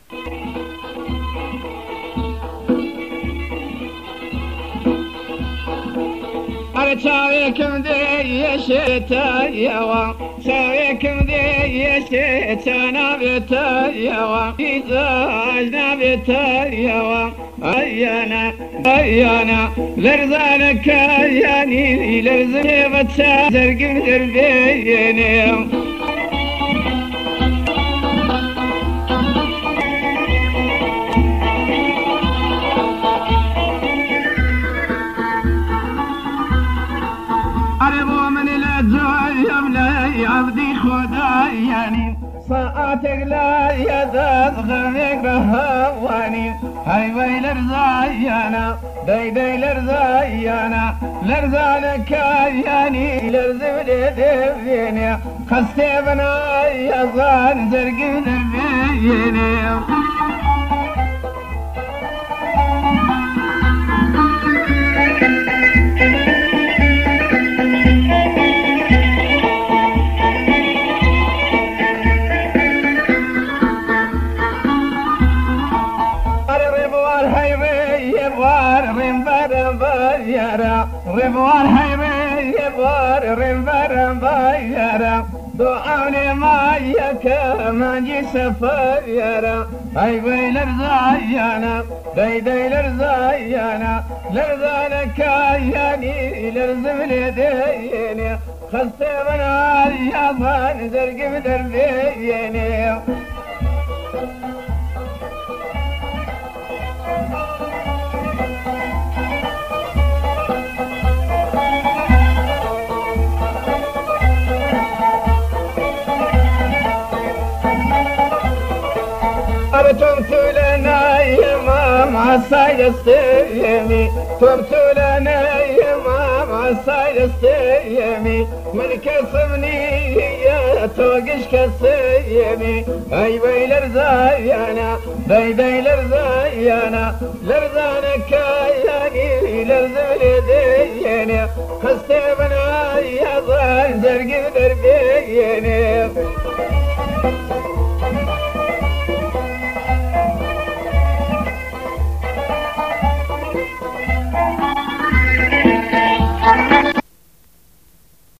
أرتاويكم ذي يشتايوا ساويكم ذي يشتانا بتايوا إزاجنا بتايوا أيانا لرزانك أياني لرزني بتازرق دربيني أربو من الأجواء يملي عبدي خداياني صاعتك لا يزاد غميك رهواني هاي ويل رزايانا داي لرزايانا لرزانك ياني لرزبلي دفيني خستي بنا يزان زرق دربيني ربوار حيبي يبار رمبر بايرا دعوني ما يكا ما جي سفر يرا حيبي لرزايانا داي لرزايانا لرزانك ياني لرزمني ديني خستي بنا يابان زرق بدربيني تمت لنا يا مام عالصيد السيمي تمت لنا يا مام عالصيد السيمي من كسبني يا توقش كالسيمي اي ويل رزايانا داي لرزايانا لرزانك